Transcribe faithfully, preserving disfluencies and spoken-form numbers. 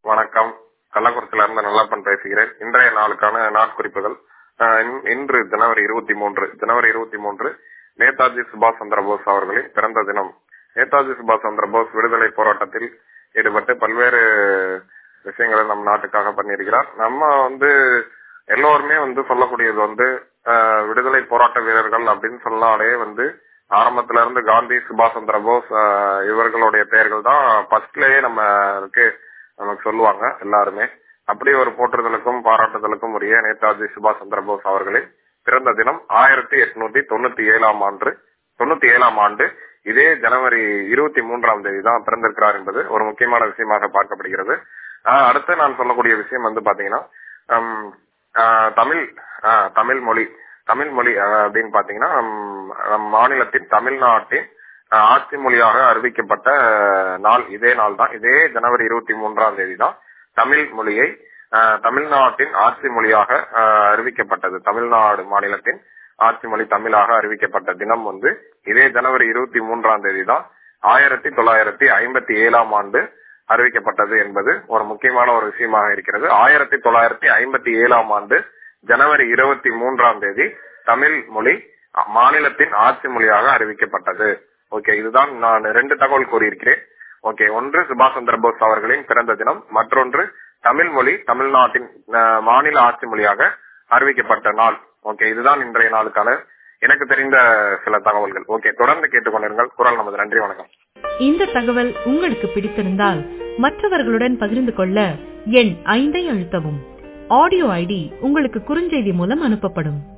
வணக்கம். கள்ளக்குறிச்சியில இருந்து நல்லப்பன் பேசுகிறேன். இன்றைய நாளுக்கான நாட்குறிப்புகள். அஹ் இன்- இன்று ஜனவரி இருபத்தி மூன்று ஜனவரி இருபத்தி மூன்று நேதாஜி சுபாஷ் சந்திர போஸ் அவர்களின் பிறந்த தினம். நேதாஜி சுபாஷ் சந்திர போஸ் விடுதலை போராட்டத்தில் ஈடுபட்டு பல்வேறு விஷயங்களை நம் நாட்டுக்காக பண்ணியிருக்கிறார். நம்ம வந்து எல்லோருமே வந்து சொல்லக்கூடியது வந்து அஹ், விடுதலை போராட்ட வீரர்கள் அப்படின்னு சொன்னாலே வந்து ஆரம்பத்துல இருந்து காந்தி, சுபாஷ் சந்திர போஸ் அஹ், இவர்களுடைய பெயர்கள் தான் ஃபர்ஸ்ட்லயே நம்ம இருக்கு நமக்கு சொல்லுவாங்க எல்லாருமே. அப்படி ஒரு போற்றுதலுக்கும் பாராட்டுதலுக்கும் உரிய நேதாஜி சுபாஷ் சந்திர போஸ் அவர்களின் பிறந்த தினம் ஆயிரத்தி எட்நூத்தி தொண்ணூத்தி ஏழாம் ஆண்டு தொண்ணூத்தி ஏழாம் ஆண்டு இதே ஜனவரி இருபத்தி மூன்றாம் தேதி தான் பிறந்திருக்கிறார் என்பது ஒரு முக்கியமான விஷயமாக பார்க்கப்படுகிறது. ஆஹ் அடுத்து நான் சொல்லக்கூடிய விஷயம் வந்து பாத்தீங்கன்னா ஹம், ஆஹ் தமிழ் ஆஹ் தமிழ் மொழி தமிழ் மொழி ஆஹ் அப்படின்னு பாத்தீங்கன்னா ஹம், நம் மாநிலத்தின் தமிழ்நாட்டின் ஆஹ் ஆட்சி மொழியாக அறிவிக்கப்பட்ட நாள் இதே நாள் தான். இதே ஜனவரி இருபத்தி மூன்றாம் தேதி தான் தமிழ் மொழியை ஆஹ் தமிழ்நாட்டின் ஆட்சி மொழியாக ஆஹ் அறிவிக்கப்பட்டது. தமிழ்நாடு மாநிலத்தின் ஆட்சி மொழி தமிழாக அறிவிக்கப்பட்ட தினம் வந்து இதே ஜனவரி இருபத்தி மூன்றாம் தேதி தான் ஆயிரத்தி தொள்ளாயிரத்தி ஐம்பத்தி ஏழாம் ஆண்டு அறிவிக்கப்பட்டது என்பது ஒரு முக்கியமான ஒரு விஷயமாக இருக்கிறது. ஆயிரத்தி தொள்ளாயிரத்தி ஐம்பத்தி ஏழாம் ஆண்டு ஜனவரி இருபத்தி மூன்றாம் தேதி தமிழ் மொழி மாநிலத்தின் ஆட்சி மொழியாக அறிவிக்கப்பட்டது. ஓகே, இதுதான் நான் ரெண்டு தகவல் கூறியிருக்கிறேன். ஓகே, ஒன்று சுபாஷ் சந்திர போஸ் அவர்களின் பிறந்த தினம், மற்றொன்று தமிழ் மொழி தமிழ்நாட்டின் அஹ், மாநில ஆட்சி மொழியாக அறிவிக்கப்பட்ட நாள். ஓகே, இதுதான் இன்றைய நாளுக்கான எனக்கு தெரிந்த சில தகவல்கள். ஓகே, தொடர்ந்து கேட்டுக்கொண்டிருங்கள். குரல் நமது. நன்றி, வணக்கம். இந்த தகவல் உங்களுக்கு பிடித்திருந்தால் மற்றவர்களுடன் பகிர்ந்து கொள்ள எண் ஐந்தை அழுத்தவும். ஆடியோ ஐடி உங்களுக்கு குறுஞ்செய்தி மூலம் அனுப்பப்படும்.